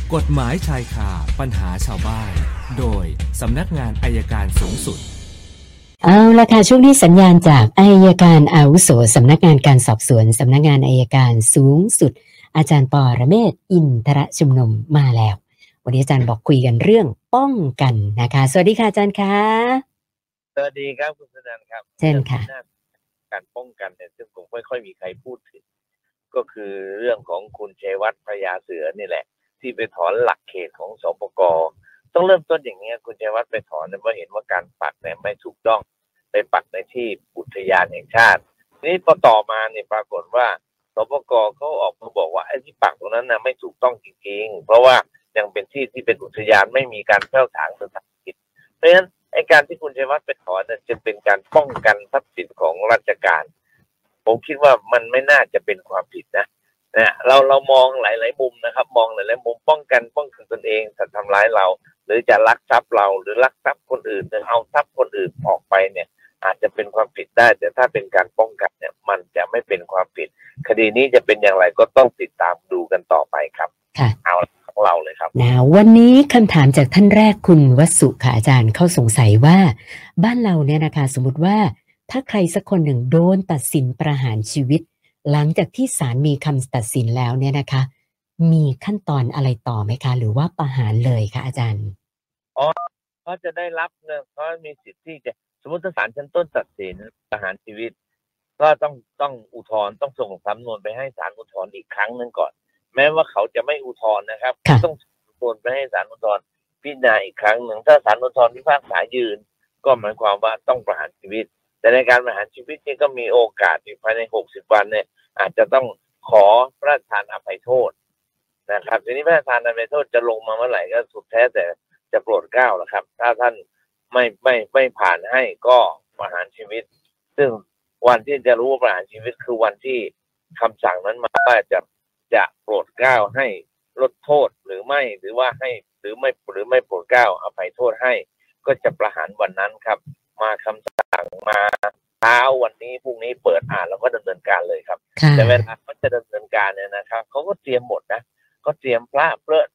กฎหมายชายคาปัญหาชาวบ้านโดยสำนักงานอัยการสูงสุดเอาละค่ะช่วงนี้สัญญาณจากอัยการอาวุโสสำนักงานการสอบสวนสำนักงานอัยการสูงสุดอาจารย์ปรเมศวร์อินทรชุมนุมมาแล้ววันนี้อาจารย์บอกคุยกันเรื่องป้องกันนะคะสวัสดีค่ะอาจารย์คะสวัสดีครับคุณสนันท์ครับเช่นค่ะการป้องกันเนี่ยซึ่งผมไม่ค่อยมีใครพูดถึงก็คือเรื่องของคุณชัยวัฒน์พญาเสือนี่แหละที่ไปถอนหลักเขตของสปก.ต้องเริ่มต้นอย่างนี้คุณชัยวัฒน์ไปถอนเพราะเห็นว่าการปักเนี่ยไม่ถูกต้องไปปักในที่อุทยานแห่งชาตินี่พอต่อมาเนี่ยปรากฏว่าสปก.เขาออกมาบอกว่าไอ้ที่ปักตรงนั้นนะไม่ถูกต้องจริงๆเพราะว่ายังเป็นที่ที่เป็นอุทยานไม่มีการแพ่วถางสถานที่เพราะฉะนั้นไอ้การที่คุณชัยวัฒน์ไปถอนเนี่ยจะเป็นการป้องกันทรัพย์สินของราชการผมคิดว่ามันไม่น่าจะเป็นความผิดนะเรามองหลายๆมุมนะครับมองหลายๆมุมป้องกันตนเองจะทำร้ายเราหรือจะลักทรัพย์เราหรือลักทรัพย์คนอื่นหรือเอาทรัพย์คนอื่นออกไปเนี่ยอาจจะเป็นความผิดได้แต่ถ้าเป็นการป้องกันเนี่ยมันจะไม่เป็นความผิดคดีนี้จะเป็นอย่างไรก็ต้องติดตามดูกันต่อไปครับค่ะเอาของเราเลยครับวันนี้คำถามจากท่านแรกคุณวสุค่ะอาจารย์เขาสงสัยว่าบ้านเราเนี่ยนะคะสมมติว่าถ้าใครสักคนหนึ่งโดนตัดสินประหารชีวิตหลังจากที่ศาลมีคำตัดสินแล้วเนี่ยนะคะมีขั้นตอนอะไรต่อไหมคะหรือว่าประหารเลยคะอาจารย์เขาจะได้รับเงินเขามีสิทธิ์ที่จะสมมติถ้าศาลชั้นต้นตัดสินประหารชีวิตก็ต้องอุทธรณ์ต้องส่งสำนวนไปให้ศาลอุทธรณ์อีกครั้งนึงก่อนแม้ว่าเขาจะไม่อุทธรณ์นะครับต้องส่งไปให้ศาลอุทธรณ์พิจารณาอีกครั้งหนึ่งถ้าศาลอุทธรณ์พิพากษายืนก็หมายความว่าต้องประหารชีวิตแต่ในการประหารชีวิตนี่ก็มีโอกาสภายใน60 วันเนี่ยอาจจะต้องขอพระราชทานอภัยโทษนะครับทีนี้พระราชทานอภัยโทษจะลงมาเมื่อไหร่ก็สุดแท้แต่จะโปรดเกล้านะครับ ถ้าท่านไม่ผ่านให้ก็ประหารชีวิตซึ่งวันที่จะรู้ว่าประหารชีวิตคือวันที่คำสั่งนั้นมาว่าจะโปรดเกล้าให้ลดโทษหรือไม่หรือว่าให้หรือไม่โปรดเกล้าอภัยโทษให้ก็จะประหารวันนั้นครับมาคำสั่งมาเช้าวันนี้พรุ่งนี้เปิดอ่านแล้วก็ดำเนินการเลยครับแต่เวลาเขาจะดำเนินการเนี่ยนะครับเขาก็เตรียมหมดนะก็เตรียมพระเพื่อ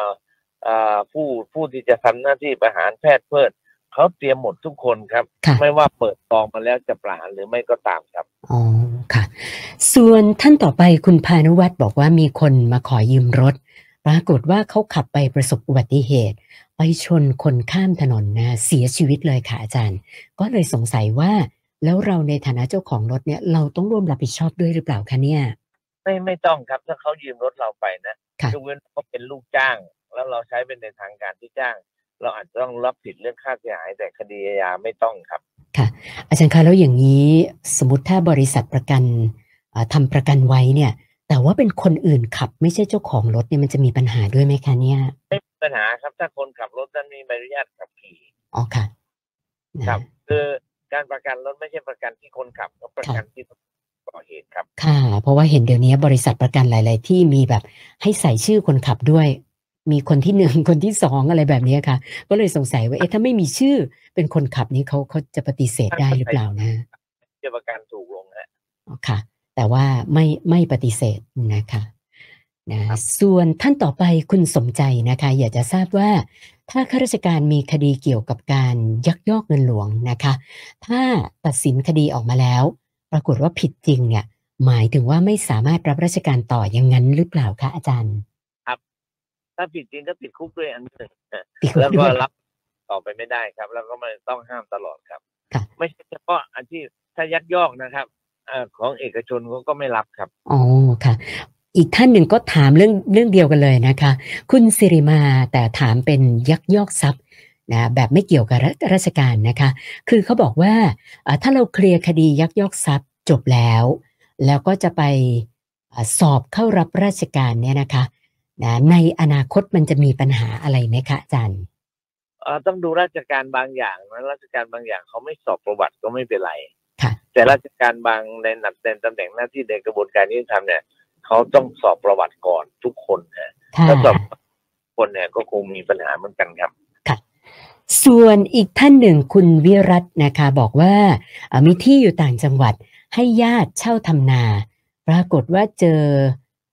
ผู้ที่จะทำหน้าที่ประหารแพทย์เพิดเขาเตรียมหมดทุกคนครับไม่ว่าเปิดกองมาแล้วจะประหารหรือไม่ก็ตามครับอ๋อค่ะส่วนท่านต่อไปคุณพานุวัฒน์บอกว่ามีคนมาขอยืมรถปรากฏว่าเขาขับไปประสบอุบัติเหตุไปชนคนข้ามถนนนะเสียชีวิตเลยค่ะอาจารย์ก็เลยสงสัยว่าแล้วเราในฐานะเจ้าของรถเนี่ยเราต้องร่วมรับผิดชอบด้วยหรือเปล่าคะเนี่ยไม่ต้องครับถ้าเขายืมรถเราไปนะยกเว้นเขาเป็นลูกจ้างแล้วเราใช้เป็นในทางการที่จ้างเราอาจจะต้องรับผิดเรื่องค่าเสียหายแต่คดีอาญาไม่ต้องครับค่ะอาจารย์คะแล้วอย่างนี้สมมติถ้าบริษัทประกันทำประกันไว้เนี่ยแต่ว่าเป็นคนอื่นขับไม่ใช่เจ้าของรถเนี่ยมันจะมีปัญหาด้วยไหมคะเนี่ยไม่มีปัญหาครับถ้าคนขับรถนั้นมีใบอนุญาตขับขี่อ๋อค่ะครับคือการประกันรถไม่ใช่ประกันที่คนขับก็ประกันที่ก่อเหตุครับค่ะเพราะว่าเห็นเดี๋ยวนี้บริษัทประกันหลายๆที่มีแบบให้ใส่ชื่อคนขับด้วยมีคนที่1คนที่2อะไรแบบนี้ค่ะก็เลยสงสัยว่าถ้าไม่มีชื่อเป็นคนขับนี้เขาจะปฏิเสธได้หรือเปล่านะจะประกันถูกลงฮะค่ะแต่ว่าไม่ปฏิเสธนะคะนะส่วนท่านต่อไปคุณสมใจนะคะอยากจะทราบว่าถ้าข้าราชการมีคดีเกี่ยวกับการยักยอกเงินหลวงนะคะถ้าตัดสินคดีออกมาแล้วปรากฏว่าผิดจริงเนี่ยหมายถึงว่าไม่สามารถรับราชการต่ออย่างนั้นหรือเปล่าคะอาจารย์ครับถ้าผิดจริงก็ติดคุกด้วยอันหนึ่งแล้วก็รับต่อไปไม่ได้ครับแล้วก็ไม่ต้องห้ามตลอดครับไม่ใช่เฉพาะอาชีพถ้ายักยอกนะครับของเอกชนเขาก็ไม่รับครับอ๋อค่ะอีกท่านหนึ่งก็ถามเรื่องเดียวกันเลยนะคะคุณสิริมาแต่ถามเป็นยักยอกทรัพย์นะแบบไม่เกี่ยวกับราชการนะคะคือเขาบอกว่าถ้าเราเคลียร์คดียักยอกทรัพย์จบแล้วก็จะไปสอบเข้ารับราชการเนี่ยนะคะนะในอนาคตมันจะมีปัญหาอะไรไหมคะอาจารย์ต้องดูราชการบางอย่างนะราชการบางอย่างเขาไม่สอบประวัติก็ไม่เป็นไรแต่ราชการบางในตำแหน่งหน้าที่ในกระบวนการยุติธรรมเนี่ยเขาต้องสอบประวัติก่อนทุกคนนะถ้าสอบคนเนี่ยก็คงมีปัญหาเหมือนกันครับค่ะส่วนอีกท่านหนึ่งคุณวิรัตน์นะคะบอกว่ามีที่อยู่ต่างจังหวัดให้ญาติเช่าทำนาปรากฏว่าเจอ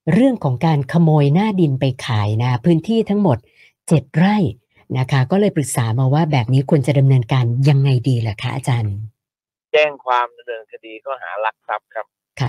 เรื่องของการขโมยหน้าดินไปขายนะพื้นที่ทั้งหมด7 ไร่นะคะก็เลยปรึกษามาว่าแบบนี้ควรจะดำเนินการยังไงดีล่ะคะอาจารย์แจ้งความดำเนินคดีข้อหาลักทรัพย์ครับค่ะ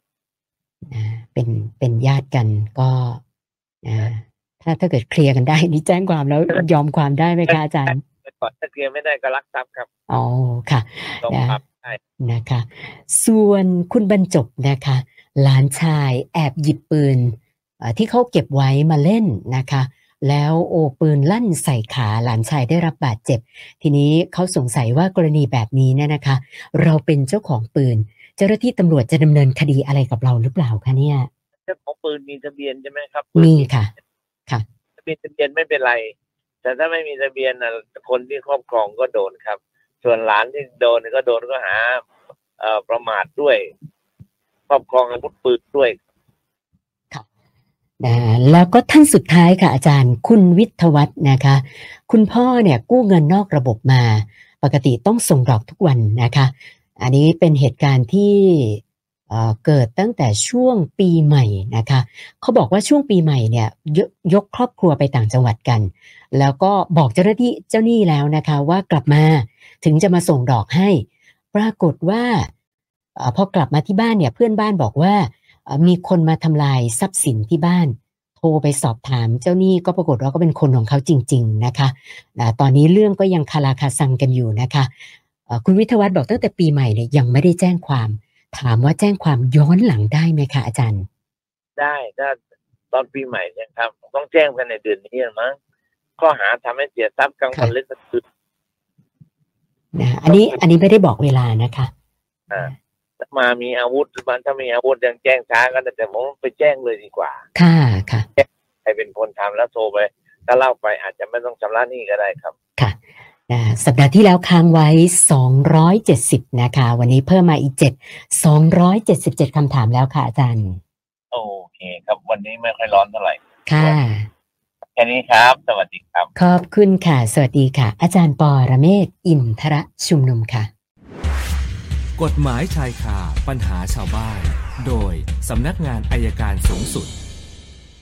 เป็นญาติกันก็ถ้าเกิดเคลียร์กันได้นี่แจ้งความแล้วยอมความได้ไหมคะอาจารย์ก่อนถ้าเคลียร์ไม่ได้ก็ลักทรัพย์ครับอ๋อค่ะนะคะส่วนคุณบรรจบนะคะหลานชายแอบหยิบปืนที่เขาเก็บไว้มาเล่นนะคะแล้วปืนลั่นใส่ขาหลานชายได้รับบาดเจ็บทีนี้เขาสงสัยว่ากรณีแบบนี้เนี่ยนะคะเราเป็นเจ้าของปืนเจ้าหน้าที่ตำรวจจะดำเนินคดีอะไรกับเราหรือเปล่าคะเนี่ยเจ้าของปืนมีทะเบียนใช่ไหมครับมีค่ะทะเบียนไม่เป็นไรแต่ถ้าไม่มีทะเบียนคนที่ครอบครองก็โดนครับส่วนหลานที่โดนก็โดนก็หาประมาทด้วยครอบครองอาวุธปืนด้วยค่ะแล้วก็ท่านสุดท้ายค่ะอาจารย์คุณวิทยวัฒน์นะคะคุณพ่อเนี่ยกู้เงินนอกระบบมาปกติต้องส่งดอกทุกวันนะคะอันนี้เป็นเหตุการณ์ที่เกิดตั้งแต่ช่วงปีใหม่นะคะเขาบอกว่าช่วงปีใหม่เนี่ยยกครอบครัวไปต่างจังหวัดกันแล้วก็บอกเจ้าหนี้แล้วนะคะว่ากลับมาถึงจะมาส่งดอกให้ปรากฏว่าพอกลับมาที่บ้านเนี่ยเพื่อนบ้านบอกว่ามีคนมาทำลายทรัพย์สินที่บ้านโทรไปสอบถามเจ้าหนี้ก็ปรากฏว่าก็เป็นคนของเขาจริงๆนะคะตอนนี้เรื่องก็ยังคาราคาซังกันอยู่นะคะคุณวิทยวัฒน์บอกตั้งแต่ปีใหม่เนี่ยยังไม่ได้แจ้งความถามว่าแจ้งความย้อนหลังได้ไหมคะอาจารย์ได้ถ้าตอนปีใหม่เนี่ยครับต้องแจ้งกันในเดือนนี้มั้งข้อหาทำให้เสียทรัพย์กลางวันหรือกลางคืนอันนี้ไม่ได้บอกเวลานะคะมามีอาวุธมันถ้ามีอาวุธยังแจ้งช้ากันแต่ผมไปแจ้งเลยดีกว่าค่ะใครเป็นคนทำแล้วโทรไปถ้าเล่าไปอาจจะไม่ต้องชำระหนี้ก็ได้ครับค่ะสัปดาห์ที่แล้วค้างไว้270นะคะวันนี้เพิ่มมาอีก277คำถามแล้วค่ะอาจารย์โอเคครับวันนี้ไม่ค่อยร้อนเท่าไหร่ค่ะแค่นี้ครับสวัสดีครับขอบคุณค่ะสวัสดีค่ะอาจารย์ปรเมศวร์อินทรชุมนุมค่ะกฎหมายชายคาปัญหาชาวบ้านโดยสำนักงานอัยการสูงสุด